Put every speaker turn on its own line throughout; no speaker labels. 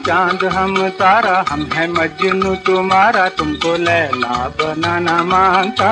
चांद हम तारा, हम है मजनू तुम्हारा, तुमको लैला बनाना मांगता।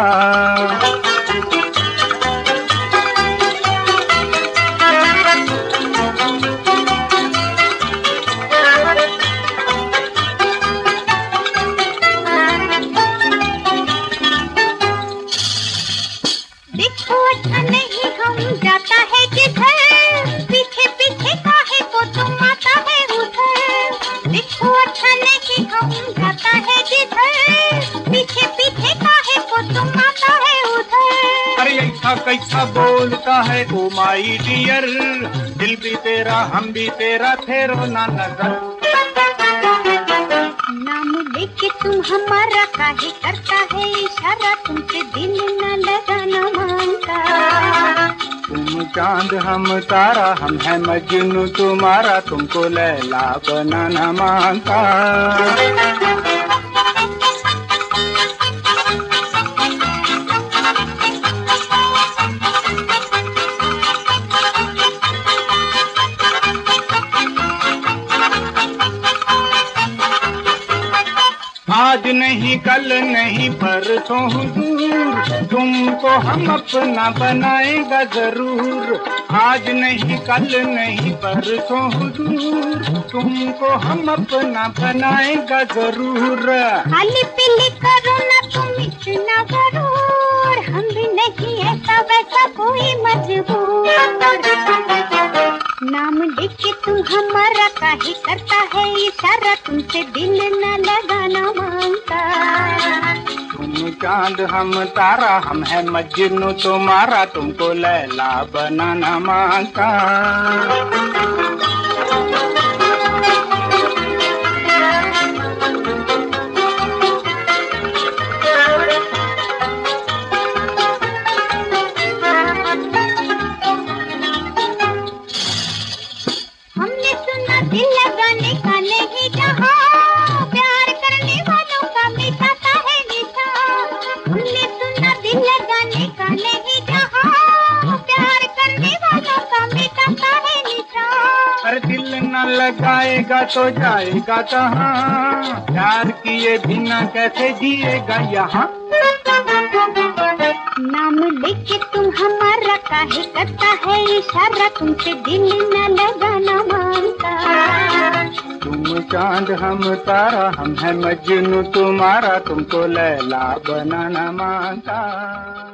देखो अच्छा नहीं हम जाता है किधर, पीछे पीछे काहे को तुम आता है उधर। देखो अच्छा नहीं हम जाता है किधर, पीछे पीछे काहे को तुम आता है उधर।
अरे ऐसा कैसा बोलता है ओ माई डियर, दिल भी तेरा हम भी तेरा, फेरो ना नजर।
नाम लेके तुम हमारा काहे करता है इशारा, तुमसे दिल न लगाना मांगता।
तुम चांद हम तारा, हम है मजनू तुम्हारा, तुमको लैला बनाना मांगता। आज नहीं कल नहीं परसों हुजूर, तुमको हम अपना बनाएगा जरूर। आज नहीं कल नहीं परसों हुजूर, तुमको हम अपना बनाएगा जरूर।
खाली पीली करो ना तुम इतना जरूर, हम भी नहीं ऐसा वैसा कोई मजबूर। नाम लेके तुम हमारा काहे करता है इशारा, तुमसे दिल न लगाना मांगता।
तुम चांद हम तारा, हम है मजनू तुम्हारा, तुमको लैला बनाना मांगता।
हमने सुना दिल लगाने का नहीं जहाँ, प्यार करने वालों का मिटाता है निशा। हमने सुना दिल लगाने का नहीं जहाँ, प्यार करने वालों का मिटाता है निशा।
अरे दिल न लगाएगा तो जाएगा कहाँ, प्यार किए बिना कैसे जिएगा यहाँ।
नाम लेके तुम हमारा काहे करता है इशारा, तुमसे दिल न लगाना मांगता।
तुम चांद हम तारा, हम है मजनू तुम्हारा, तुमको लैला बनाना मांगता।